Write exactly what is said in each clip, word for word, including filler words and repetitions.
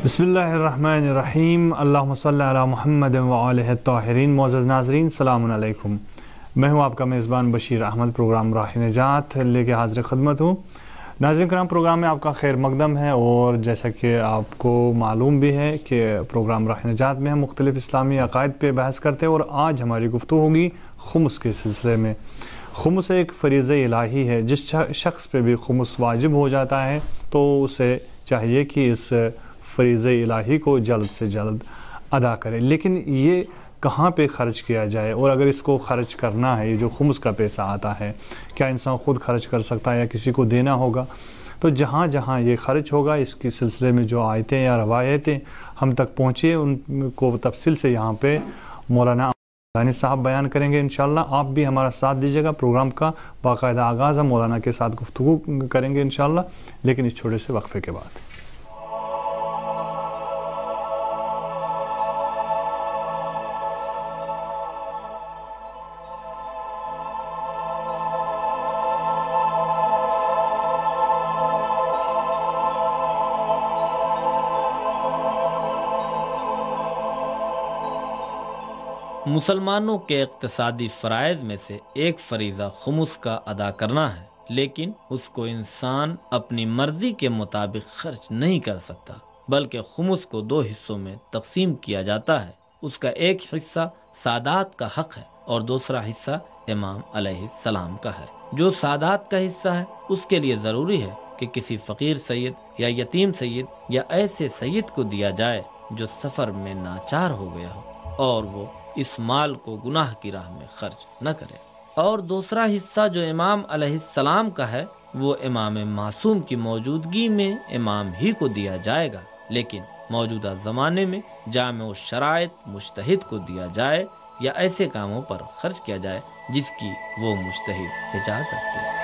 بسم اللہ الرحمن الرحیم، اللہم صلی علی محمد و آلہ الطاہرین۔ معزز ناظرین، السلام علیکم۔ میں ہوں آپ کا میزبان بشیر احمد، پروگرام راہ نجات لے کے حاضر خدمت ہوں۔ ناظرین کرام، پروگرام میں آپ کا خیر مقدم ہے، اور جیسا کہ آپ کو معلوم بھی ہے کہ پروگرام راہ نجات میں ہم مختلف اسلامی عقائد پہ بحث کرتے ہیں، اور آج ہماری گفتگو ہوگی خمس کے سلسلے میں۔ خمس ایک فریضہ الہی ہے، جس شخص پہ بھی خمس واجب ہو جاتا ہے تو اسے چاہیے کہ اس فریضہ الہی کو جلد سے جلد ادا کرے۔ لیکن یہ کہاں پہ خرچ کیا جائے، اور اگر اس کو خرچ کرنا ہے، یہ جو خمس کا پیسہ آتا ہے، کیا انسان خود خرچ کر سکتا ہے یا کسی کو دینا ہوگا؟ تو جہاں جہاں یہ خرچ ہوگا، اس کے سلسلے میں جو آیتیں یا روایتیں ہم تک پہنچی ان کو تفصیل سے یہاں پہ مولانا دانی صاحب بیان کریں گے انشاءاللہ۔ آپ بھی ہمارا ساتھ دیجیے گا۔ پروگرام کا باقاعدہ آغاز ہم مولانا کے ساتھ گفتگو کریں گے انشاءاللہ، لیکن اس چھوٹے سے وقفے کے بعد۔ مسلمانوں کے اقتصادی فرائض میں سے ایک فریضہ خمس کا ادا کرنا ہے، لیکن اس کو انسان اپنی مرضی کے مطابق خرچ نہیں کر سکتا، بلکہ خمس کو دو حصوں میں تقسیم کیا جاتا ہے۔ اس کا ایک حصہ سادات کا حق ہے اور دوسرا حصہ امام علیہ السلام کا ہے۔ جو سادات کا حصہ ہے، اس کے لیے ضروری ہے کہ کسی فقیر سید یا یتیم سید یا ایسے سید کو دیا جائے جو سفر میں ناچار ہو گیا ہو، اور وہ اس مال کو گناہ کی راہ میں خرچ نہ کرے۔ اور دوسرا حصہ جو امام علیہ السلام کا ہے، وہ امام معصوم کی موجودگی میں امام ہی کو دیا جائے گا، لیکن موجودہ زمانے میں جامع الشرائط مجتہد کو دیا جائے یا ایسے کاموں پر خرچ کیا جائے جس کی وہ مجتہد اجازت دے۔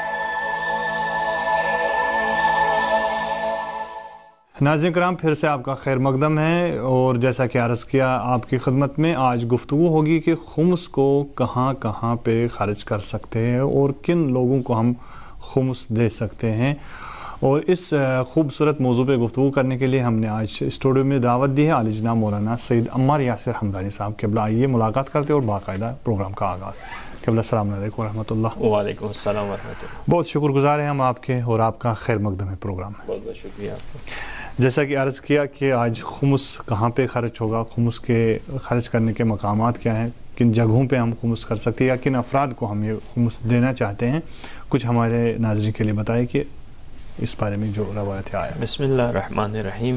ناظرین کرام، پھر سے آپ کا خیر مقدم ہے، اور جیسا کہ عرض کیا آپ کی خدمت میں، آج گفتگو ہوگی کہ خمس کو کہاں کہاں پہ خرچ کر سکتے ہیں اور کن لوگوں کو ہم خمس دے سکتے ہیں۔ اور اس خوبصورت موضوع پہ گفتگو کرنے کے لیے ہم نے آج اسٹوڈیو میں دعوت دی ہے عالی جناب مولانا سید عمار یاسر حمدانی صاحب۔ قبلہ آئیے ملاقات کرتے اور باقاعدہ پروگرام کا آغاز۔ قبلہ السلام علیکم ورحمۃ اللہ۔ وعلیکم السلام ورحمۃ اللہ۔ بہت شکر گزار ہیں ہم آپ کے، اور آپ کا خیر مقدم ہے پروگرام میں۔ بہت بہت شکریہ آپ کا۔ جیسا کہ عرض کیا کہ آج خمس کہاں پہ خرچ ہوگا، خمس کے خرچ کرنے کے مقامات کیا ہیں، کن جگہوں پہ ہم خمس کر سکتے ہیں، یا کن افراد کو ہم یہ خمس دینا چاہتے ہیں، کچھ ہمارے ناظرین کے لیے بتائیں کہ اس بارے میں جو روایت آیا۔ بسم اللہ الرحمن الرحیم۔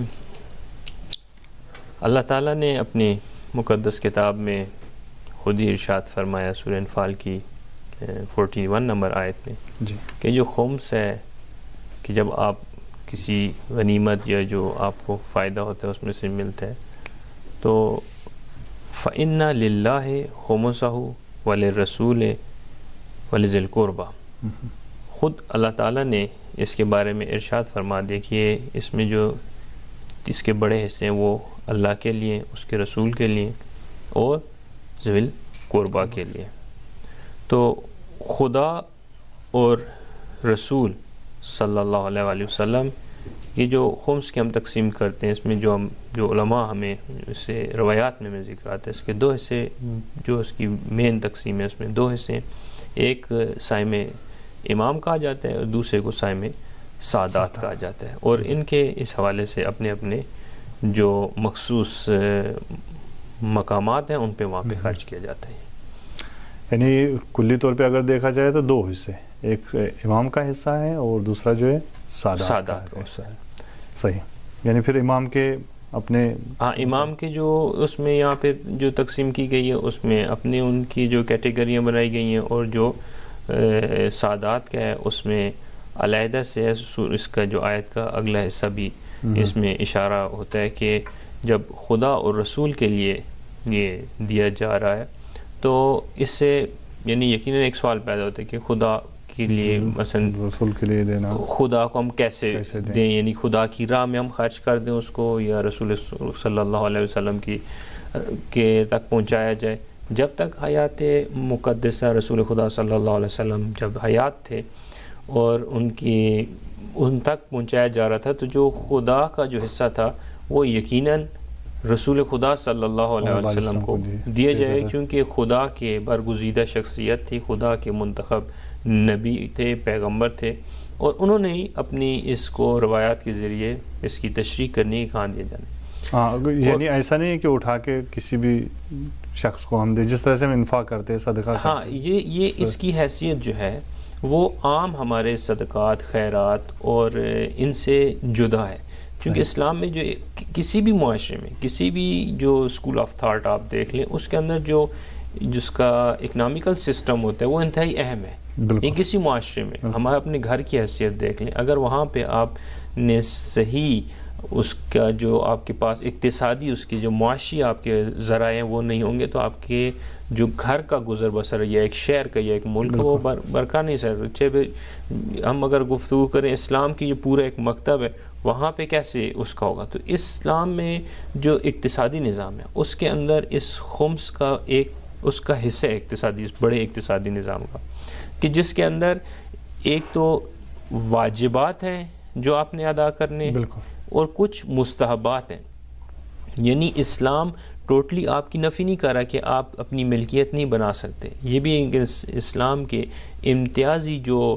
اللہ تعالیٰ نے اپنی مقدس کتاب میں خود ہی ارشاد فرمایا سورہ انفال کی فورٹی ون نمبر آیت میں، جی، کہ جو خمس ہے کہ جب آپ کسی غنیمت یا جو آپ کو فائدہ ہوتا ہے اس میں سے ملتا ہے تو فَإِنَّ لِلَّهِ خُمُسَهُ وَلِلرَّسُولِ وَلِذِي الْقُرْبَى۔ خود اللہ تعالیٰ نے اس کے بارے میں ارشاد فرما دیا کہ اس میں جو اس کے بڑے حصے ہیں وہ اللہ کے لیے، اس کے رسول کے لیے اور ذوی القربیٰ کے لیے۔ تو خدا اور رسول صلی اللہ علیہ وآلہ وسلم یہ جو خمس کے ہم تقسیم کرتے ہیں، اس میں جو ہم جو علماء ہمیں اس سے روایات میں میں ذکر آتا ہے، اس کے دو حصے جو اس کی مین تقسیم ہے، اس میں دو حصے، ایک سائم امام کہا جاتا ہے اور دوسرے کو سائم سادات کہا جاتا ہے، اور ان کے اس حوالے سے اپنے اپنے جو مخصوص مقامات ہیں ان پہ وہاں پہ خرچ کیا جاتا ہے۔ یعنی کلی طور پہ اگر دیکھا جائے تو دو حصے، ایک امام کا حصہ ہے اور دوسرا جو ہے سادات, سادات کا حصہ ہے۔ صحیح، یعنی پھر امام کے اپنے ہاں امام کے جو اس میں یہاں پہ جو تقسیم کی گئی ہے اس میں اپنے ان کی جو کیٹیگریاں بنائی گئی ہیں، اور جو سادات کا ہے اس میں علیحدہ سے اس کا جو آیت کا اگلا حصہ بھی اس میں اشارہ ہوتا ہے کہ جب خدا اور رسول کے لیے یہ دیا جا رہا ہے تو اس سے یعنی یقیناً ایک سوال پیدا ہوتا ہے کہ خدا کے لیے مثلا رسول کے لیے دینا، خدا کو ہم کیسے دیں، یعنی خدا کی راہ میں ہم خرچ کر دیں اس کو، یا رسول صلی اللہ علیہ وسلم کی کے تک پہنچایا جائے۔ جب تک حیات مقدسہ رسول خدا صلی اللہ علیہ وسلم جب حیات تھے اور ان کی ان تک پہنچایا جا رہا تھا، تو جو خدا کا جو حصہ تھا وہ یقیناً رسول خدا صلی اللہ علیہ وسلم کو دیا جائے، کیونکہ خدا کے برگزیدہ شخصیت تھی، خدا کے منتخب نبی تھے، پیغمبر تھے، اور انہوں نے ہی اپنی اس کو روایات کے ذریعے اس کی تشریح کرنی کہاں دیا جانے. ہاں، یعنی ایسا نہیں ہے کہ اٹھا کے کسی بھی شخص کو ہم دے، جس طرح سے ہم انفاق کرتے ہیں، صدقہ کرتے ہیں. ہاں، یہ یہ اس کی حیثیت جو ہے وہ عام ہمارے صدقات، خیرات اور ان سے جدا ہے، کیونکہ اسلام میں جو کسی بھی معاشرے میں، کسی بھی جو اسکول آف تھاٹ آپ دیکھ لیں، اس کے اندر جو جس کا اکنامیکل سسٹم ہوتا ہے وہ انتہائی اہم ہے. یہ کسی معاشرے میں ہمارے اپنے گھر کی حیثیت دیکھ لیں، اگر وہاں پہ آپ نے صحیح اس کا جو آپ کے پاس اقتصادی اس کی جو معاشی آپ کے ذرائع ہیں وہ نہیں ہوں گے، تو آپ کے جو گھر کا گزر بسر یا ایک شہر کا یا ایک ملک کا وہ برقرار نہیں سر. ہم اگر گفتگو کریں اسلام کی جو پورا ایک مکتب ہے، وہاں پہ کیسے اس کا ہوگا؟ تو اسلام میں جو اقتصادی نظام ہے اس کے اندر اس خمس کا ایک اس کا حصہ ہے اقتصادی، اس بڑے اقتصادی نظام کا، کہ جس کے اندر ایک تو واجبات ہیں جو آپ نے ادا کرنے اور کچھ مستحبات ہیں. یعنی اسلام ٹوٹلی آپ کی نفی نہیں کر رہا کہ آپ اپنی ملکیت نہیں بنا سکتے. یہ بھی اسلام کے امتیازی جو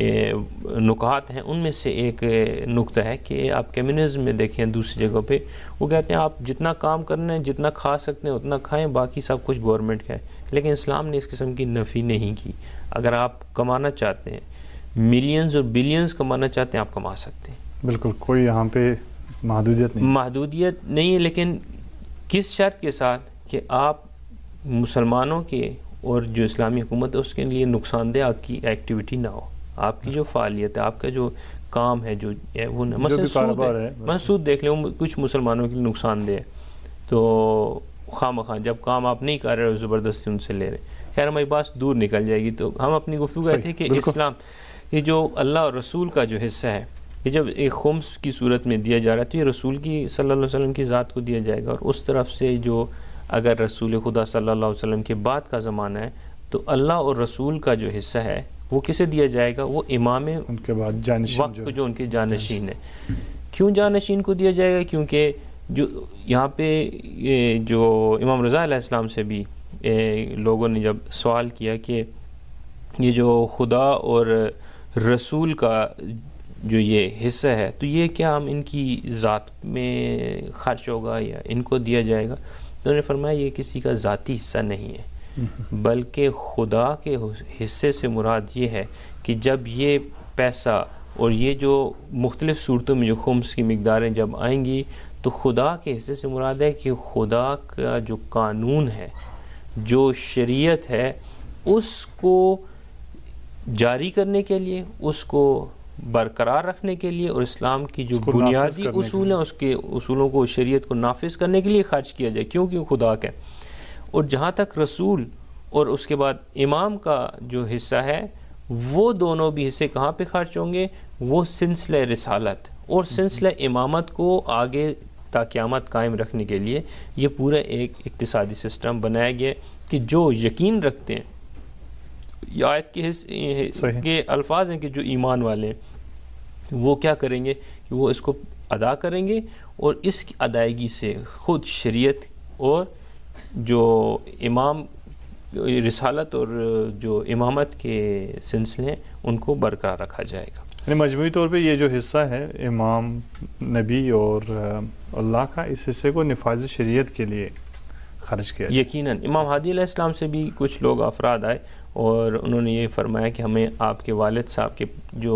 نکات ہیں ان میں سے ایک نقطہ ہے کہ آپ کمیونزم میں دیکھیں دوسری جگہ پہ وہ کہتے ہیں آپ جتنا کام کرنا ہے، جتنا کھا سکتے ہیں اتنا کھائیں، باقی سب کچھ گورنمنٹ کا ہے. لیکن اسلام نے اس قسم کی نفی نہیں کی. اگر آپ کمانا چاہتے ہیں، ملینز اور بلینز کمانا چاہتے ہیں، آپ کما سکتے ہیں. بالکل، کوئی یہاں پہ محدودیت نہیں محدودیت نہیں ہے، لیکن کس شرط کے ساتھ کہ آپ مسلمانوں کے اور جو اسلامی حکومت ہے اس کے لیے نقصان دہ آپ کی ایکٹیویٹی نہ ہو. آپ کی جو فعالیت ہے، آپ کا جو کام ہے، جو وہ مثلا سود ہے، میں سود دیکھ لیں کچھ مسلمانوں کے لیے نقصان دہ ہے، تو خواہ مخواہ جب کام آپ نہیں کر رہے زبردستی ان سے لے رہے. خیر ہماری بات دور نکل جائے گی. تو ہم اپنی گفتگو کہتے ہیں کہ اسلام یہ جو اللہ اور رسول کا جو حصہ ہے، یہ جب ایک خمس کی صورت میں دیا جا رہا ہے تو یہ رسول کی صلی اللہ علیہ وسلم کی ذات کو دیا جائے گا. اور اس طرف سے جو اگر رسول خدا صلی اللہ علیہ وسلم کے بعد کا زمانہ ہے تو اللہ اور رسول کا جو حصہ ہے وہ کسے دیا جائے گا؟ وہ امام ان کے بعد جانشین وقت جو, جو ان کے جانشین ہیں. کیوں جانشین کو دیا جائے گا؟ کیونکہ جو یہاں پہ جو امام رضا علیہ السلام سے بھی لوگوں نے جب سوال کیا کہ یہ جو خدا اور رسول کا جو یہ حصہ ہے تو یہ کیا ہم ان کی ذات میں خرچ ہوگا یا ان کو دیا جائے گا؟ تو انہوں نے فرمایا یہ کسی کا ذاتی حصہ نہیں ہے، بلکہ خدا کے حصے سے مراد یہ ہے کہ جب یہ پیسہ اور یہ جو مختلف صورتوں میں جو خمس کی مقداریں جب آئیں گی تو خدا کے حصے سے مراد ہے کہ خدا کا جو قانون ہے، جو شریعت ہے، اس کو جاری کرنے کے لیے، اس کو برقرار رکھنے کے لیے اور اسلام کی جو بنیادی اصول ہیں اس کے اصولوں کو، شریعت کو نافذ کرنے کے لیے خرچ کیا جائے، کیونکہ خدا کا. اور جہاں تک رسول اور اس کے بعد امام کا جو حصہ ہے، وہ دونوں بھی حصے کہاں پہ خرچ ہوں گے؟ وہ سلسلہ رسالت اور سلسلہ امامت کو آگے تا قیامت قائم رکھنے کے لیے یہ پورا ایک اقتصادی سسٹم بنایا گیا کہ جو یقین رکھتے ہیں، یہ آیت کے حصے کے الفاظ ہیں کہ جو ایمان والے ہیں وہ کیا کریں گے کہ وہ اس کو ادا کریں گے اور اس کی ادائیگی سے خود شریعت اور جو امام رسالت اور جو امامت کے سلسلے ہیں ان کو برقرار رکھا جائے گا. یعنی مجموعی طور پہ یہ جو حصہ ہے امام، نبی اور اللہ کا، اس حصے کو نفاذ شریعت کے لیے خرچ کیا. یقیناً امام ہادی علیہ السلام سے بھی کچھ لوگ افراد آئے اور انہوں نے یہ فرمایا کہ ہمیں آپ کے والد صاحب کے جو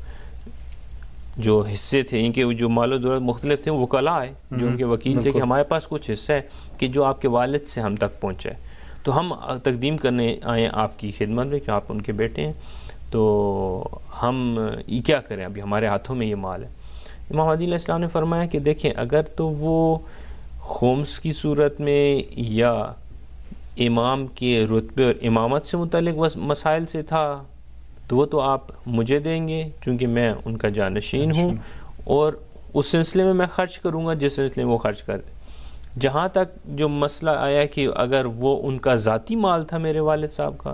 جو حصے تھے، ان کے جو مال و دولت مختلف تھے، وکلاء آئے جو ان کے وکیل تھے کہ ہمارے پاس کچھ حصہ ہے کہ جو آپ کے والد سے ہم تک پہنچا ہے، تو ہم تقدیم کرنے آئے آپ کی خدمت میں کہ آپ ان کے بیٹے ہیں، تو ہم یہ کیا کریں، ابھی ہمارے ہاتھوں میں یہ مال ہے. امام ہادی علیہ السلام نے فرمایا کہ دیکھیں اگر تو وہ خمس کی صورت میں یا امام کے رتبے اور امامت سے متعلق مسائل سے تھا تو وہ تو آپ مجھے دیں گے کیونکہ میں ان کا جانشین ہوں اور اس سلسلے میں میں خرچ کروں گا جس سلسلے میں وہ خرچ کر دیں. جہاں تک جو مسئلہ آیا کہ اگر وہ ان کا ذاتی مال تھا میرے والد صاحب کا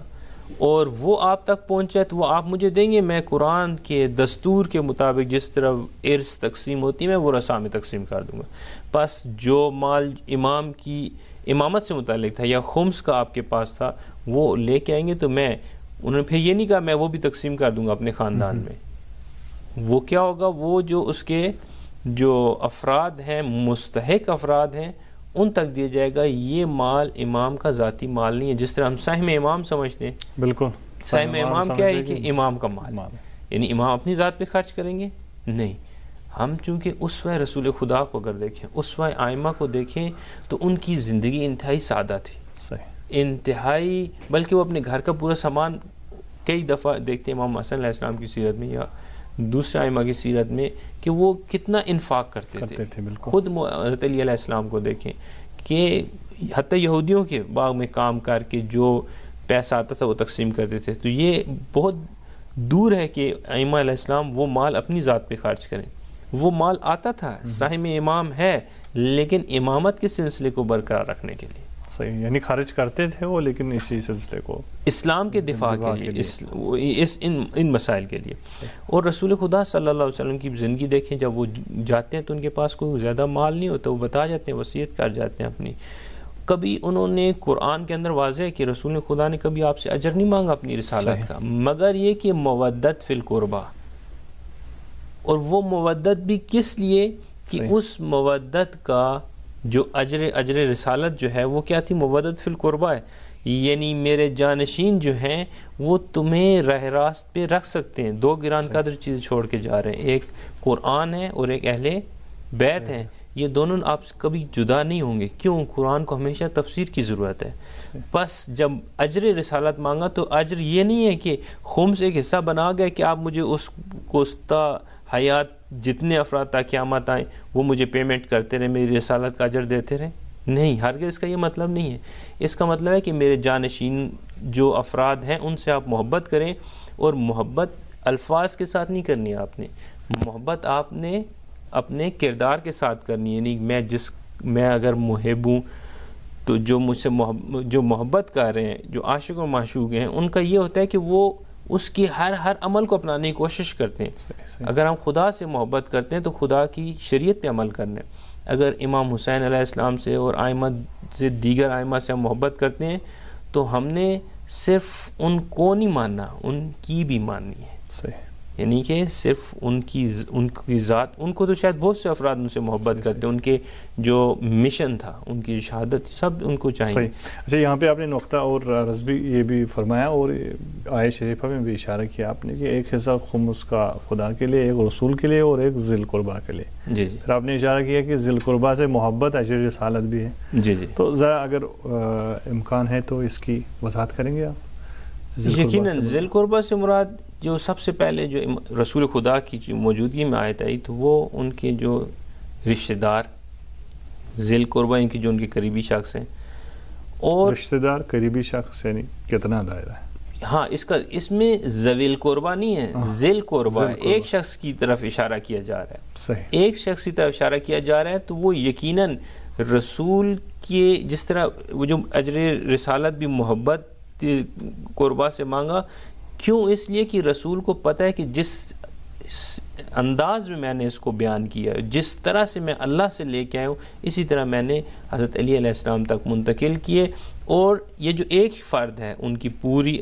اور وہ آپ تک پہنچا تو وہ آپ مجھے دیں گے، میں قرآن کے دستور کے مطابق جس طرح ارث تقسیم ہوتی ہے میں وہ رسا میں تقسیم کر دوں گا. پس جو مال امام کی امامت سے متعلق تھا یا خمس کا آپ کے پاس تھا وہ لے کے آئیں گے تو میں، انہوں نے پھر یہ نہیں کہا میں وہ بھی تقسیم کر دوں گا اپنے خاندان میں. وہ کیا ہوگا، وہ جو اس کے جو افراد ہیں، مستحق افراد ہیں، ان تک دیا جائے گا. یہ مال امام کا ذاتی مال نہیں ہے جس طرح ہم سہم امام سمجھتے ہیں. بالکل سہم امام کیا ہے کہ امام کا مال، یعنی امام اپنی ذات پہ خرچ کریں گے نہیں. ہم چونکہ اسوہ رسول خدا کو اگر دیکھیں، اسوہ ائمہ کو دیکھیں تو ان کی زندگی انتہائی سادہ تھی، انتہائی، بلکہ وہ اپنے گھر کا پورا سامان، کئی دفعہ دیکھتے ہیں امام حسن علیہ السلام کی سیرت میں یا دوسرے ائمہ کی سیرت میں کہ وہ کتنا انفاق کرتے تھے. خود حضرت علی علیہ السلام کو دیکھیں کہ حتی یہودیوں کے باغ میں کام کر کے جو پیسہ آتا تھا وہ تقسیم کرتے تھے. تو یہ بہت دور ہے کہ ائمہ علیہ السلام وہ مال اپنی ذات پہ خرچ کریں. وہ مال آتا تھا، سہم امام ہے، لیکن امامت کے سلسلے کو برقرار رکھنے کے لیے. صحیح، یعنی خرچ کرتے تھے وہ، لیکن اسی سلسلے کو اسلام کے دفاع کے لیے، اس, اس ان ان مسائل کے لیے. اور رسول خدا صلی اللہ علیہ وسلم کی زندگی دیکھیں، جب وہ جاتے ہیں تو ان کے پاس کوئی زیادہ مال نہیں ہوتا، وہ بتا جاتے ہیں، وصیت کر جاتے ہیں اپنی. کبھی انہوں نے قرآن کے اندر واضح ہے کہ رسول خدا نے کبھی آپ سے اجر نہیں مانگا اپنی رسالت کا، مگر یہ کہ مودت فی القربہ. اور وہ مودت بھی کس لیے کہ اس مودت کا جو اجر اجر رسالت جو ہے وہ کیا تھی، مودت فی القربہ ہے. یعنی میرے جانشین جو ہیں وہ تمہیں راہ راست پہ رکھ سکتے ہیں. دو گران قدر چیز چھوڑ کے جا رہے ہیں، ایک قرآن ہے اور ایک اہل بیت ہیں. یہ دونوں آپ کبھی جدا نہیں ہوں گے. کیوں؟ قرآن کو ہمیشہ تفسیر کی ضرورت ہے. بس جب اجر رسالت مانگا تو اجر یہ نہیں ہے کہ خمس ایک حصہ بنا گئے کہ آپ مجھے اس کوستا حیات جتنے افراد تا قیامت آئیں وہ مجھے پیمنٹ کرتے رہے، میری رسالت کا اجر دیتے رہے. نہیں، ہرگز اس کا یہ مطلب نہیں ہے. اس کا مطلب ہے کہ میرے جانشین جو افراد ہیں ان سے آپ محبت کریں، اور محبت الفاظ کے ساتھ نہیں کرنی ہے. آپ نے محبت آپ نے اپنے کردار کے ساتھ کرنی ہے. یعنی میں جس میں اگر محب ہوں تو جو مجھ سے محبت جو محبت کر رہے ہیں، جو عاشق و معشوق ہیں، ان کا یہ ہوتا ہے کہ وہ اس کی ہر ہر عمل کو اپنانے کی کوشش کرتے ہیں. اگر ہم خدا سے محبت کرتے ہیں تو خدا کی شریعت پہ عمل کرنا ہے. اگر امام حسین علیہ السلام سے اور ائمہ سے، دیگر ائمہ سے ہم محبت کرتے ہیں تو ہم نے صرف ان کو نہیں ماننا، ان کی بھی ماننی ہے. صحیح، یعنی کہ صرف ان کی ان کی ذات، ان کو تو شاید بہت سے افراد ان سے محبت کرتے ہیں، ان کے جو مشن تھا، ان کی شہادت، سب ان کو چاہیے. صحیح. اچھا، یہاں پہ آپ نے نقطہ اور رضبی یہ بھی فرمایا اور آیت شریفہ میں بھی اشارہ کیا آپ نے کہ ایک حصہ خمس کا خدا کے لیے، ایک رسول کے لیے اور ایک ذی القربہ کے لیے. جی جی. پھر آپ نے اشارہ کیا کہ ذی القربہ سے محبت اجر رسالت بھی ہے. جی جی. تو ذرا اگر امکان ہے تو اس کی وضاحت کریں گے آپ؟ یقیناً ذی القربہ سے مراد جو سب سے پہلے جو رسول خدا کی موجودگی میں آیت آئی تو وہ ان کے جو رشتہ دار ذی القربہ، ان کی جو ان کے قریبی شخص ہیں. اور رشتہ دار قریبی شخص یعنی کتنا دائرہ ہے؟ ہاں، اس کا اس میں ذوی القربہ نہیں ہے، ذی القربہ، ایک شخص کی طرف اشارہ کیا جا رہا ہے. صحیح، ایک شخص کی طرف اشارہ کیا جا رہا ہے. تو وہ یقیناً رسول کے جس طرح وہ جو اجر رسالت بھی محبت قربہ سے مانگا. کیوں؟ اس لیے کہ رسول کو پتہ ہے کہ جس انداز میں میں نے اس کو بیان کیا، جس طرح سے میں اللہ سے لے کے آیا ہوں، اسی طرح میں نے حضرت علی علیہ السلام تک منتقل کیے. اور یہ جو ایک فرد ہے ان کی پوری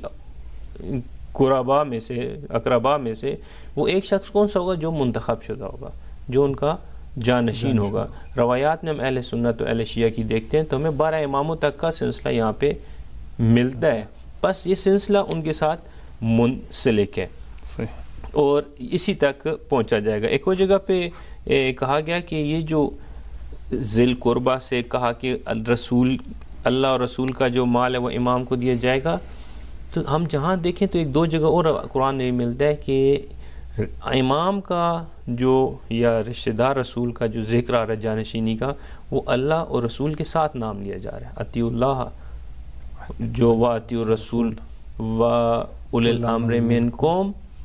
قربا میں سے، اقربا میں سے، وہ ایک شخص کون سا ہوگا؟ جو منتخب شدہ ہوگا، جو ان کا جانشین ہوگا. روایات میں ہم اہل سنت و اہل شیعہ کی دیکھتے ہیں تو ہمیں بارہ اماموں تک کا سلسلہ یہاں پہ ملتا ہے. بس یہ سلسلہ ان کے ساتھ منسلک ہے اور اسی تک پہنچا جائے گا. ایک اور جگہ پہ کہا گیا کہ یہ جو ذی القربہ سے کہا کہ رسول اللہ اور رسول کا جو مال ہے وہ امام کو دیا جائے گا. تو ہم جہاں دیکھیں تو ایک دو جگہ اور قرآن میں ملتا ہے کہ امام کا جو یا رشتہ دار رسول کا جو ذکر آ رہا ہے جانشینی کا، وہ اللہ اور رسول کے ساتھ نام لیا جا رہا ہے. اطیعوا اللہ جو واطیعوا الرسول و اولی الامر منکم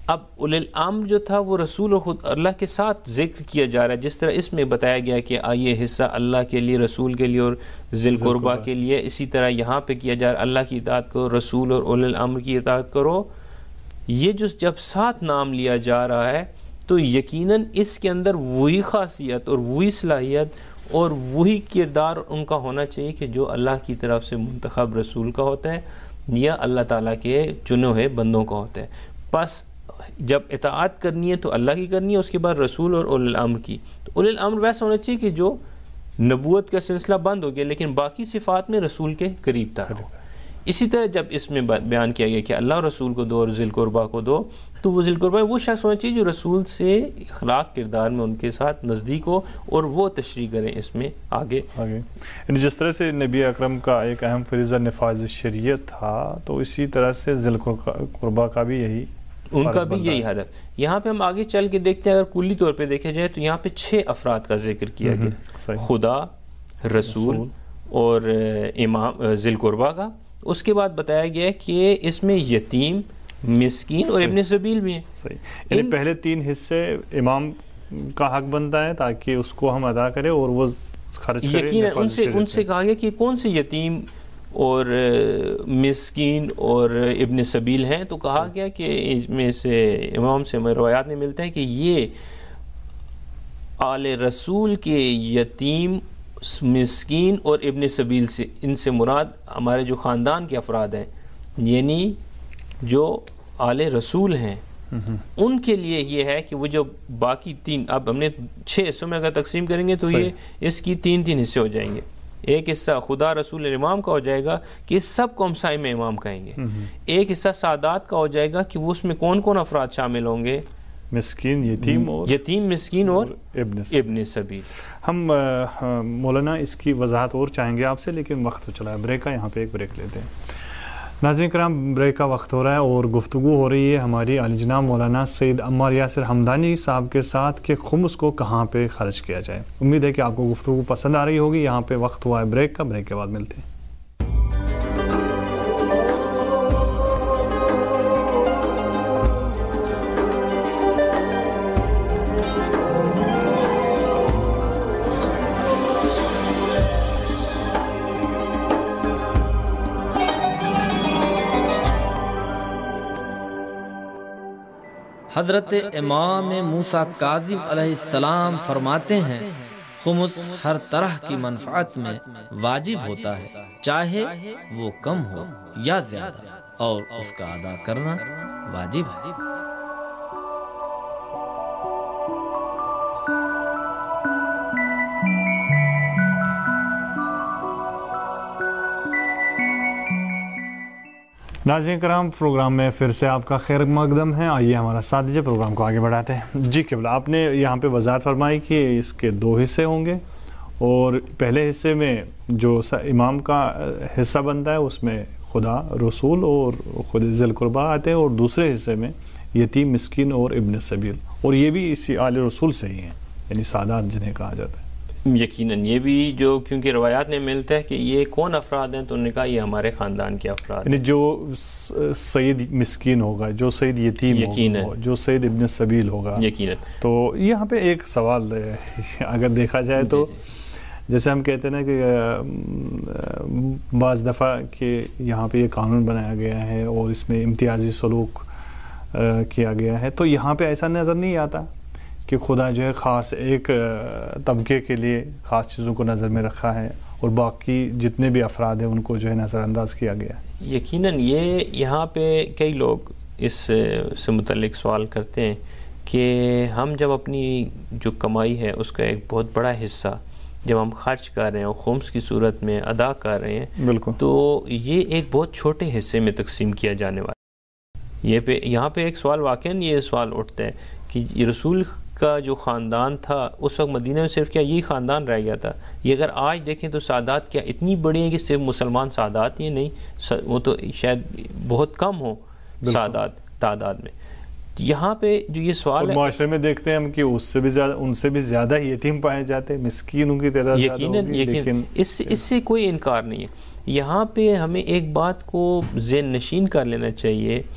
اب اولی الامر جو تھا وہ رسول اور خود اللہ کے ساتھ ذکر کیا جا رہا ہے، جس طرح اس میں بتایا گیا کہ آئیے حصہ اللہ کے لیے، رسول کے لیے اور ذی القربہ کے لیے، اسی طرح یہاں پہ کیا جا رہا ہے اللہ کی اطاعت کرو، رسول اور اولی الامر کی اطاعت کرو۔ یہ جو جب ساتھ نام لیا جا رہا ہے تو یقیناً اس کے اندر وہی خاصیت اور وہی صلاحیت اور وہی کردار ان کا ہونا چاہیے کہ جو اللہ کی طرف سے منتخب رسول کا ہوتا ہے یا اللہ تعالیٰ کے چنے ہوئے بندوں کا ہوتا ہے۔ پس جب اطاعت کرنی ہے تو اللہ کی کرنی ہے، اس کے بعد رسول اور اولی الامر کی۔ تو اولی الامر ویسا ہونا چاہیے کہ جو نبوت کا سلسلہ بند ہو گیا لیکن باقی صفات میں رسول کے قریب تھا۔ اسی طرح جب اس میں بیان کیا گیا کہ اللہ اور رسول کو دو اور ذی القربہ کو دو، تو وہ ذی القربہ وہ شخص ہونا چاہیے جو رسول سے اخلاق کردار میں ان کے ساتھ نزدیک ہو اور وہ تشریح کریں اس میں آگے آگے یعنی جس طرح سے نبی اکرم کا ایک اہم فریضہ نفاذ شریعت تھا، تو اسی طرح سے ذی القربہ کا بھی یہی ان کا بھی یہی ہدف۔ یہاں پہ ہم آگے چل کے دیکھتے ہیں، اگر کلی طور پہ دیکھا جائے تو یہاں پہ چھ افراد کا ذکر کیا گیا، خدا، رسول اور امام ذی القربہ کا۔ اس کے بعد بتایا گیا کہ اس میں یتیم، مسکین اور ابن سبیل بھی ہیں۔ صحیح، یعنی پہلے تین حصے امام کا حق بنتا ہے تاکہ اس کو ہم ادا کریں اور وہ خرچ کریں۔ یقیناً ان سے ان سے کہا گیا کہ کون سے یتیم اور مسکین اور ابن سبیل ہیں، تو کہا گیا کہ اس میں سے امام سے روایات میں ملتا ہے کہ یہ آل رسول کے یتیم، مسکین اور ابن سبیل سے، ان سے مراد ہمارے جو خاندان کے افراد ہیں، یعنی جو آل رسول ہیں ان کے لیے یہ ہے کہ وہ جو باقی تین، اب ہم نے چھ حصوں میں اگر تقسیم کریں گے تو یہ اس کی تین تین حصے ہو جائیں گے۔ ایک حصہ خدا، رسول، امام کا ہو جائے گا کہ اس سب کو ہم سائے میں امام کہیں گے۔ ایک حصہ سادات کا ہو جائے گا کہ وہ اس میں کون کون افراد شامل ہوں گے، مسکین، یتیم اور یتیم، مسکین اور ابن ابن سبیل۔ ہم مولانا اس کی وضاحت اور چاہیں گے آپ سے، لیکن وقت تو چلا ہے بریک کا، یہاں پہ ایک بریک لیتے ہیں۔ ناظرین کرام، بریک کا وقت ہو رہا ہے اور گفتگو ہو رہی ہے ہماری عالی جناب مولانا سید عمار یاسر حمدانی صاحب کے ساتھ کہ خمس کو کہاں پہ خرچ کیا جائے۔ امید ہے کہ آپ کو گفتگو پسند آ رہی ہوگی۔ یہاں پہ وقت ہوا ہے بریک کا، بریک کے بعد ملتے ہیں۔ حضرت امام موسیٰ کاظم علیہ السلام فرماتے ہیں خمس ہر طرح کی منفعت میں واجب ہوتا ہے، چاہے وہ کم ہو یا زیادہ، اور اس کا ادا کرنا واجب ہے۔ ناظرین کرام، پروگرام میں پھر سے آپ کا خیر مقدم ہے۔ آئیے ہمارا ساتھ دیجیے، پروگرام کو آگے بڑھاتے ہیں۔ جی قبلہ، آپ نے یہاں پہ وضاحت فرمائی کہ اس کے دو حصے ہوں گے، اور پہلے حصے میں جو امام کا حصہ بنتا ہے اس میں خدا، رسول اور خود ذی القربہ آتے ہیں، اور دوسرے حصے میں یتیم، مسکین اور ابن سبیل، اور یہ بھی اسی آل رسول سے ہی ہیں، یعنی سادات جنہیں کہا جاتا ہے۔ یقیناً یہ بھی جو کیونکہ روایات میں ملتا ہے کہ یہ کون افراد ہیں، تو انہوں نے کہا یہ ہمارے خاندان کے افراد ہیں، یعنی جو سید مسکین ہوگا، جو سید یتیم ہوگا، جو سید ابن سبیل ہوگا۔ یقیناً تو یہاں پہ ایک سوال اگر دیکھا جائے تو جیسے ہم کہتے ہیں نا کہ بعض دفعہ کہ یہاں پہ یہ قانون بنایا گیا ہے اور اس میں امتیازی سلوک کیا گیا ہے، تو یہاں پہ ایسا نظر نہیں آتا کہ خدا جو ہے خاص ایک طبقے کے لیے خاص چیزوں کو نظر میں رکھا ہے اور باقی جتنے بھی افراد ہیں ان کو جو ہے نظر انداز کیا گیا ہے؟ یقیناً یہ یہاں پہ کئی لوگ اس سے متعلق سوال کرتے ہیں کہ ہم جب اپنی جو کمائی ہے اس کا ایک بہت بڑا حصہ جب ہم خرچ کر رہے ہیں اور خمس کی صورت میں ادا کر رہے ہیں، بالکل، تو یہ ایک بہت چھوٹے حصے میں تقسیم کیا جانے والا ہے۔ یہ پہ یہاں پہ ایک سوال واقعاً یہ سوال اٹھتا ہے کہ یہ رسول کا جو خاندان تھا اس وقت مدینہ میں صرف کیا یہی خاندان رہ گیا تھا؟ یہ اگر آج دیکھیں تو سادات کیا اتنی بڑی ہیں کہ صرف مسلمان سادات ہی نہیں، وہ تو شاید بہت کم ہو سادات تعداد میں۔ یہاں پہ جو یہ سوال ہے، معاشرے میں دیکھتے ہیں ہم کہ اس سے بھی زیادہ ان سے بھی زیادہ یتیم پائے جاتے ہیں، مسکینوں کی تعداد زیادہ ہوگی، لیکن اس اس سے کوئی انکار نہیں ہے۔ یہاں پہ ہمیں ایک بات کو ذہن نشین کر لینا چاہیے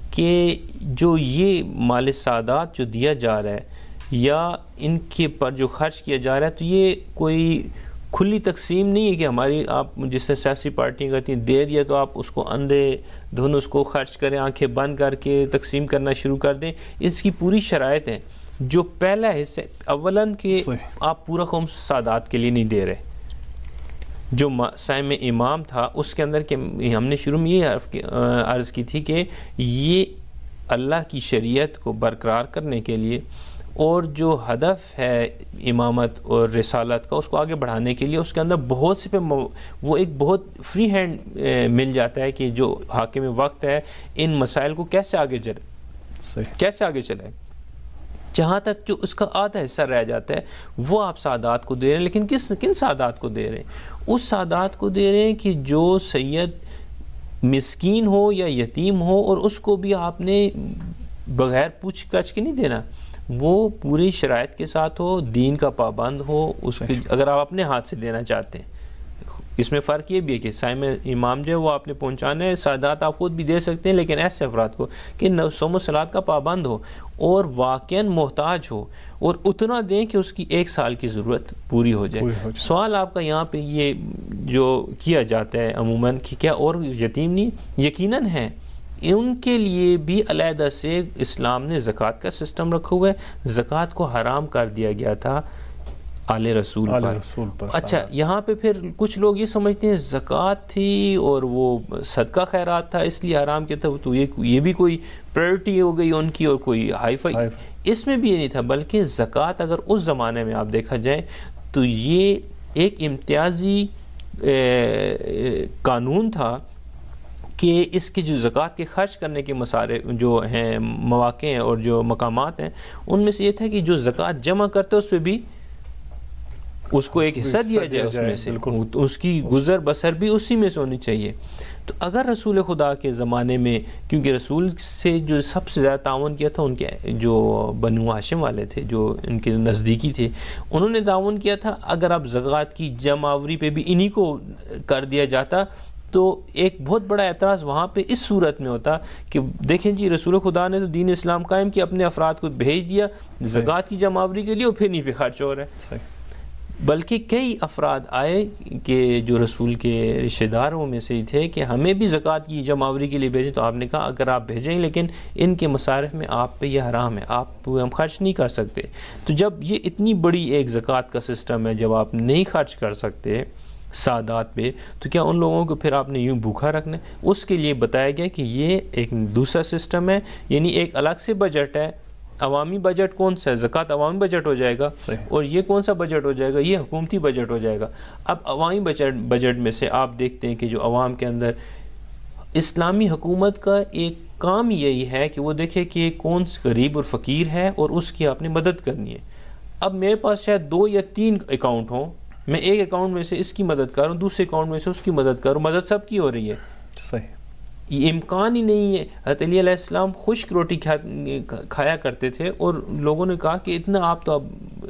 کہ جو یہ مال سعادات جو دیا جا رہا ہے یا ان کے پر جو خرچ کیا جا رہا ہے، تو یہ کوئی کھلی تقسیم نہیں ہے کہ ہماری آپ جس سے سیاسی پارٹیاں کرتی ہیں، دے دیا تو آپ اس کو اندھے دھن اس کو خرچ کریں، آنکھیں بند کر کے تقسیم کرنا شروع کر دیں. اس کی پوری شرائط ہیں. جو پہلا حصہ اولاً کہ آپ پورا قوم سعادات کے لیے نہیں دے رہے. جو سائم امام تھا اس کے اندر کہ ہم نے شروع میں یہ عرض کی تھی کہ یہ اللہ کی شریعت کو برقرار کرنے کے لیے اور جو ہدف ہے امامت اور رسالت کا اس کو آگے بڑھانے کے لیے، اس کے اندر بہت سے پہ وہ ایک بہت فری ہینڈ مل جاتا ہے کہ جو حاکم وقت ہے ان مسائل کو کیسے آگے چلے کیسے آگے چلے. جہاں تک جو اس کا آدھا حصہ رہ جاتا ہے وہ آپ سعادات کو دے رہے ہیں. لیکن کس کن سعادات کو دے رہے ہیں؟ اس سعادات کو دے رہے ہیں کہ جو سید مسکین ہو یا یتیم ہو، اور اس کو بھی آپ نے بغیر پوچھ گچھ کے نہیں دینا، وہ پوری شرائط کے ساتھ ہو، دین کا پابند ہو. اس کی اگر آپ اپنے ہاتھ سے دینا چاہتے ہیں، اس میں فرق یہ بھی ہے کہ سائم امام جو ہے وہ آپ نے پہنچانا ہے، سعادات آپ خود بھی دے سکتے ہیں، لیکن ایسے افراد کو کہ صوم و صلات کا پابند ہو اور واقعاً محتاج ہو، اور اتنا دیں کہ اس کی ایک سال کی ضرورت پوری ہو جائے. سوال آپ کا یہاں پہ یہ جو کیا جاتا ہے عموماً کہ کیا اور یتیم نہیں؟ یقیناً ہیں. ان کے لیے بھی علیحدہ سے اسلام نے زکوٰۃ کا سسٹم رکھا ہوا ہے. زکوٰۃ کو حرام کر دیا گیا تھا آل رسول پر. رسول پر اچھا، یہاں پہ پھر کچھ لوگ یہ سمجھتے ہیں زکوٰۃ تھی اور وہ صدقہ خیرات تھا اس لیے حرام کیا تھا، تو یہ یہ بھی کوئی پرائرٹی ہو گئی ان کی اور کوئی ہائی فائی. اس میں بھی یہ نہیں تھا، بلکہ زکوٰۃ اگر اس زمانے میں آپ دیکھا جائے تو یہ ایک امتیازی قانون تھا کہ اس کے جو زکوٰۃ کے خرچ کرنے کے مصارف جو ہیں مواقع ہیں اور جو مقامات ہیں، ان میں سے یہ تھا کہ جو زکوٰۃ جمع کرتے اس پہ بھی اس کو ایک حصہ دیا جائے، اس میں سے اس کی گزر بسر بھی اسی میں سے ہونی چاہیے. تو اگر رسول خدا کے زمانے میں، کیونکہ رسول سے جو سب سے زیادہ تعاون کیا تھا ان کے جو بنو ہاشم والے تھے، جو ان کے نزدیکی تھے، انہوں نے تعاون کیا تھا. اگر اب زکوٰۃ کی جمع آوری پہ بھی انہی کو کر دیا جاتا تو ایک بہت بڑا اعتراض وہاں پہ اس صورت میں ہوتا کہ دیکھیں جی رسول خدا نے تو دین اسلام قائم کیا، اپنے افراد کو بھیج دیا زکوٰۃ کی جمع آوری کے لیے، اور پھر نہیں پہ خرچ ہو رہا ہے. بلکہ کئی افراد آئے کہ جو رسول کے رشتہ داروں میں سے ہی تھے کہ ہمیں بھی زکوٰۃ کی جمع آوری کے لیے بھیجیں. تو آپ نے کہا اگر آپ بھیجیں لیکن ان کے مصارف میں آپ پہ یہ حرام ہے، آپ ہم خرچ نہیں کر سکتے. تو جب یہ اتنی بڑی ایک زکوٰۃ کا سسٹم ہے، جب آپ نہیں خرچ کر سکتے سعادات پہ، تو کیا ان لوگوں کو پھر آپ نے یوں بھوکا رکھنا ہے؟ اس کے لیے بتایا گیا کہ یہ ایک دوسرا سسٹم ہے، یعنی ایک الگ سے بجٹ ہے. عوامی بجٹ کون سا ہے؟ زکوٰۃ عوامی بجٹ ہو جائے گا. اور یہ کون سا بجٹ ہو جائے گا؟ یہ حکومتی بجٹ ہو جائے گا. اب عوامی بجٹ بجٹ میں سے آپ دیکھتے ہیں کہ جو عوام کے اندر اسلامی حکومت کا ایک کام یہی ہے کہ وہ دیکھے کہ کون غریب اور فقیر ہے اور اس کی آپ نے مدد کرنی ہے. اب میرے پاس شاید دو یا تین اکاؤنٹ ہوں، میں ایک اکاؤنٹ میں سے اس کی مدد کروں، دوسرے اکاؤنٹ میں سے اس کی مدد کروں، مدد سب کی ہو رہی ہے. صحیح، یہ امکان ہی نہیں ہے. حضرت علی علیہ السلام خشک روٹی کھایا کرتے تھے اور لوگوں نے کہا کہ اتنا آپ تو اب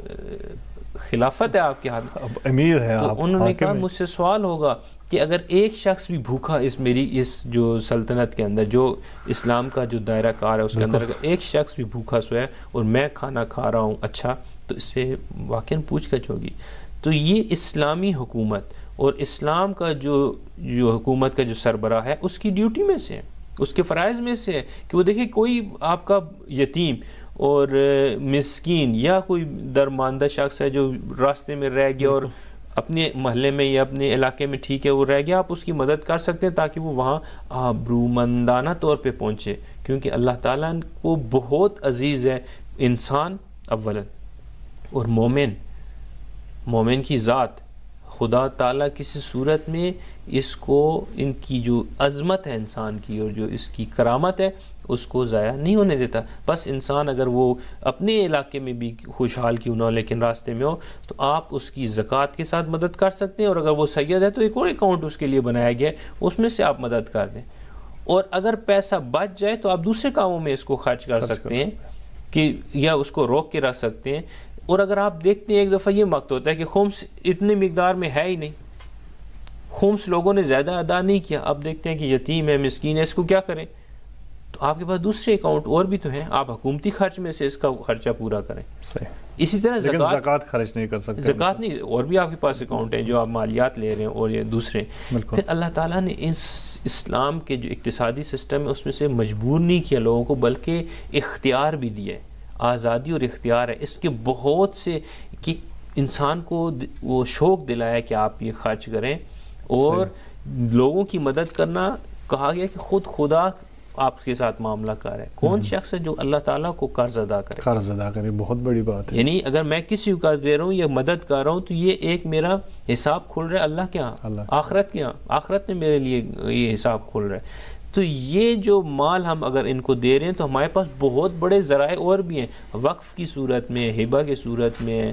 خلافت ہے آپ کے ہاتھ، اب امیر ہے تو آپ. انہوں نے کہا مجھ سے سوال ہوگا کہ اگر ایک شخص بھی بھوکا اس میری اس جو سلطنت کے اندر، جو اسلام کا جو دائرہ کار ہے اس کے اندر، اگر ایک شخص بھی بھوکا سویا اور میں کھانا کھا رہا ہوں اچھا، تو اس سے واقعاً پوچھ گچھ ہوگی. تو یہ اسلامی حکومت اور اسلام کا جو جو حکومت کا جو سربراہ ہے اس کی ڈیوٹی میں سے ہے، اس کے فرائض میں سے ہے کہ وہ دیکھیں کوئی آپ کا یتیم اور مسکین یا کوئی درماندہ شخص ہے جو راستے میں رہ گیا اور اپنے محلے میں یا اپنے علاقے میں ٹھیک ہے وہ رہ گیا، آپ اس کی مدد کر سکتے ہیں تاکہ وہ وہاں آبرومندانہ طور پہ پہنچے. کیونکہ اللہ تعالیٰ کو بہت عزیز ہے انسان اولا، اور مومن مومن کی ذات. خدا تعالیٰ کسی صورت میں اس کو ان کی جو عظمت ہے انسان کی اور جو اس کی کرامت ہے اس کو ضائع نہیں ہونے دیتا. بس انسان اگر وہ اپنے علاقے میں بھی خوشحال کیوں نہ ہو لیکن راستے میں ہو تو آپ اس کی زکوٰۃ کے ساتھ مدد کر سکتے ہیں، اور اگر وہ سید ہے تو ایک اور اکاؤنٹ اس کے لیے بنایا گیا ہے اس میں سے آپ مدد کر دیں. اور اگر پیسہ بچ جائے تو آپ دوسرے کاموں میں اس کو خرچ کر سکتے ہیں کہ یا اس کو روک کے رکھ سکتے ہیں. اور اگر آپ دیکھتے ہیں ایک دفعہ یہ وقت ہوتا ہے کہ خمس اتنے مقدار میں ہے ہی نہیں، خمس لوگوں نے زیادہ ادا نہیں کیا، اب دیکھتے ہیں کہ یتیم ہے مسکین ہے، اس کو کیا کریں؟ تو تو آپ کے پاس دوسرے اکاؤنٹ اور بھی تو ہیں, آپ حکومتی خرچ میں سے اس کا خرچہ پورا کریں. صحیح. اسی طرح زکوٰۃ خرچ نہیں کر سکتے, زکوٰۃ نہیں, اور بھی آپ کے پاس اکاؤنٹ ہیں جو آپ مالیات لے رہے ہیں اور یہ دوسرے. پھر اللہ تعالیٰ نے اس اسلام کے جو اقتصادی سسٹم ہے اس میں سے مجبور نہیں کیا لوگوں کو, بلکہ اختیار بھی دیا ہے, آزادی اور اختیار ہے. اس کے بہت سے کہ انسان کو وہ شوق دلایا کہ آپ یہ خرچ کریں, اور لوگوں کی مدد کرنا کہا گیا کہ خود خدا آپ کے ساتھ معاملہ کر ہے. کون شخص ہے جو اللہ تعالیٰ کو قرض ادا کرے؟ قرض ادا کرے, بہت بڑی بات ہے. یعنی اگر میں کسی کو قرض دے رہا ہوں یا مدد کر رہا ہوں تو یہ ایک میرا حساب کھل رہا ہے اللہ کے ہاں, آخرت کے ہاں, آخرت میں میرے لیے یہ حساب کھل رہا ہے. تو یہ جو مال ہم اگر ان کو دے رہے ہیں تو ہمارے پاس بہت بڑے ذرائع اور بھی ہیں, وقف کی صورت میں, ہبہ کی صورت میں,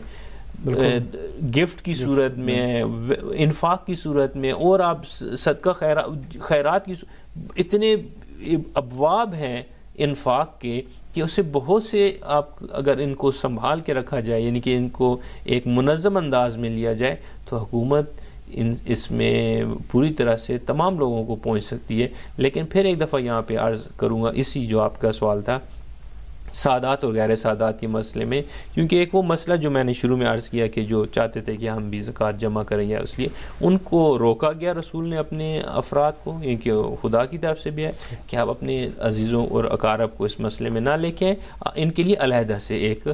گفٹ کی صورت میں, انفاق کی صورت میں, اور آپ صدقہ خیرات کی, اتنے ابواب ہیں انفاق کے کہ اسے بہت سے آپ اگر ان کو سنبھال کے رکھا جائے, یعنی کہ ان کو ایک منظم انداز میں لیا جائے تو حکومت ان اس میں پوری طرح سے تمام لوگوں کو پہنچ سکتی ہے. لیکن پھر ایک دفعہ یہاں پہ عرض کروں گا اسی جو آپ کا سوال تھا سادات اور غیر سادات کے مسئلے میں, کیونکہ ایک وہ مسئلہ جو میں نے شروع میں عرض کیا کہ جو چاہتے تھے کہ ہم بھی زکوٰۃ جمع کریں یا اس لیے ان کو روکا گیا رسول نے اپنے افراد کو, کیونکہ خدا کی طرف سے بھی ہے کہ آپ اپنے عزیزوں اور اقارب کو اس مسئلے میں نہ لے کے آئیں, ان کے لیے علیحدہ سے ایک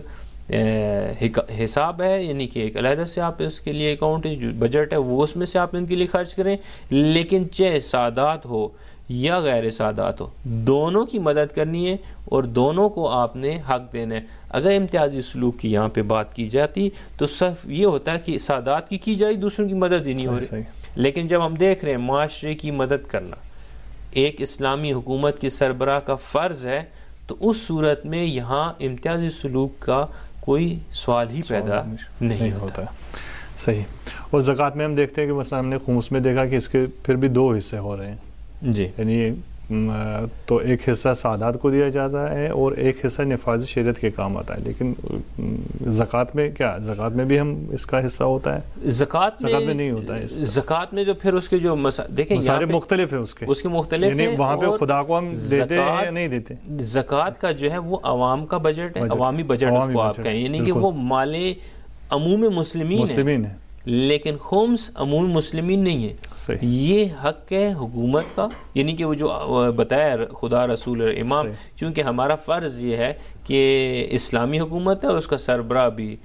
حساب ہے, یعنی کہ ایک علیحدہ سے آپ اس کے لیے اکاؤنٹ ہے جو بجٹ ہے وہ اس میں سے آپ ان کے لیے خرچ کریں. لیکن چاہے سادات ہو یا غیر سادات ہو, دونوں کی مدد کرنی ہے اور دونوں کو آپ نے حق دینا ہے. اگر امتیازی سلوک کی یہاں پہ بات کی جاتی تو صرف یہ ہوتا ہے کہ سادات کی کی جائے, دوسروں کی مدد ہی نہیں ہو رہی. لیکن جب ہم دیکھ رہے ہیں معاشرے کی مدد کرنا ایک اسلامی حکومت کے سربراہ کا فرض ہے, تو اس صورت میں یہاں امتیازی سلوک کا کوئی سوال ہی پیدا نہیں ہوتا. صحیح. اور زکوٰۃ میں ہم دیکھتے ہیں کہ مثلا ہم نے خمس میں دیکھا کہ اس کے پھر بھی دو حصے ہو رہے ہیں. جی, یعنی تو ایک حصہ سادات کو دیا جاتا ہے اور ایک حصہ نفاذ شریعت کے کام آتا ہے. لیکن زکوٰۃ میں کیا, زکوٰۃ میں بھی ہم اس کا حصہ ہوتا ہے؟ زکوٰۃ میں, زکوٰۃ میں نہیں ہوتا ہے. زکوٰۃ میں جو پھر اس کے جو دیکھیں سارے مختلف ہیں اس کے, اس کے مختلف یعنی ہیں. وہاں پہ خدا کو ہم دیتے ہیں یا نہیں دیتے؟ زکوٰۃ کا جو ہے وہ عوام کا بجٹ ہے, عوامی بجٹ اس کو آپ کہیں, یعنی کہ وہ مال عموم مسلمین ہے. لیکن خمس عموم مسلمین نہیں ہے, یہ حق ہے حکومت کا, یعنی کہ وہ جو بتایا خدا رسول اور امام, کیونکہ ہمارا فرض یہ ہے کہ اسلامی حکومت ہے اور اس کا سربراہ بھی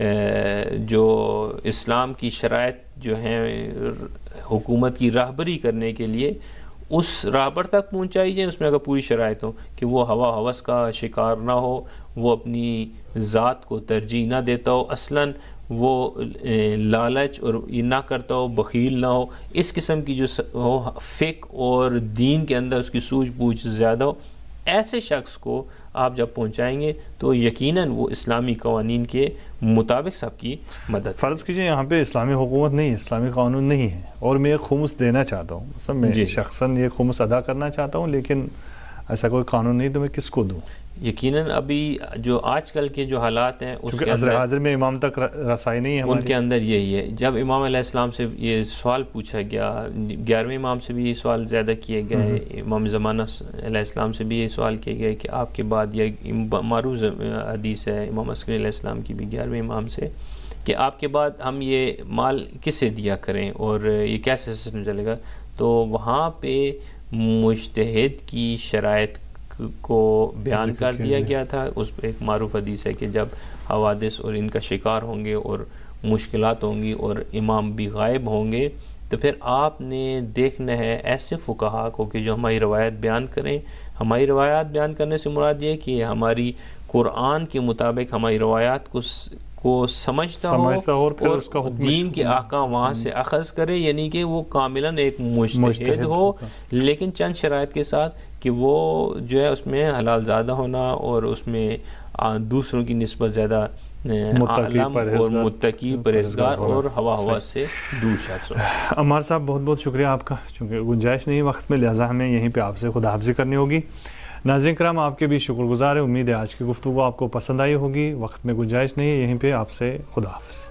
جو اسلام کی شرائط جو ہیں حکومت کی راہبری کرنے کے لیے اس راہبر تک پہنچائی جائے, اس میں اگر پوری شرائط ہو کہ وہ ہوا ہوس کا شکار نہ ہو, وہ اپنی ذات کو ترجیح نہ دیتا ہو, اصلاً وہ لالچ اور یہ نہ کرتا ہو, بخیل نہ ہو, اس قسم کی جو ہو فقہ اور دین کے اندر اس کی سوجھ بوجھ زیادہ ہو, ایسے شخص کو آپ جب پہنچائیں گے تو یقیناً وہ اسلامی قوانین کے مطابق سب کی مدد. فرض کیجئے یہاں پہ اسلامی حکومت نہیں ہے, اسلامی قانون نہیں ہے, اور میں ایک خمس دینا چاہتا ہوں, مطلب میں شخصاً یہ خمس ادا کرنا چاہتا ہوں, لیکن ایسا کوئی قانون نہیں, تو میں کس کو دوں؟ یقیناً ابھی جو آج کل کے جو حالات ہیں اس کے اندر حاضر میں امام تک رسائی نہیں ہے, ان کے اندر یہی ہے. جب امام علیہ السلام سے یہ سوال پوچھا گیا, گیارہویں امام سے بھی یہ سوال زیادہ کیے گئے, امام زمانہ علیہ السلام سے بھی یہ سوال کیے گئے کہ آپ کے بعد یہ معروف حدیث ہے امام عسکری علیہ السلام کی بھی گیارہویں امام سے کہ آپ کے بعد ہم یہ مال کسے دیا کریں اور یہ کیسے سسٹم چلے گا. تو وہاں پہ مجتہد کی شرائط کو بیان کر دیا گیا تھا. اس پہ ایک معروف حدیث ہے کہ جب حوادث اور ان کا شکار ہوں گے اور مشکلات ہوں گی اور امام بھی غائب ہوں گے, تو پھر آپ نے دیکھنا ہے ایسے فقہا کو کہ جو ہماری روایت بیان کریں. ہماری روایات بیان کرنے سے مراد یہ کہ ہماری قرآن کے مطابق ہماری روایات کو کو سمجھتا, سمجھتا ہو اور, پھر اور اس کا دین کے احکام وہاں سے اخذ کرے, یعنی کہ وہ کاملاً ایک مجتہد ہو, لیکن چند شرائط کے ساتھ کہ وہ جو ہے اس میں حلال زیادہ ہونا اور اس میں دوسروں کی نسبت زیادہ عالم اور متقی پرہیزگار اور ہوا ہوا سے دور شخص. عمار صاحب بہت بہت شکریہ آپ کا, چونکہ گنجائش نہیں وقت میں, لہٰذا ہمیں یہیں پہ آپ سے خدا حافظی کرنی ہوگی. ناظرین کرام آپ کے بھی شکر گزار ہے, امید ہے آج کی گفتگو آپ کو پسند آئی ہوگی. وقت میں گنجائش نہیں ہے, یہیں پہ آپ سے خدا حافظ.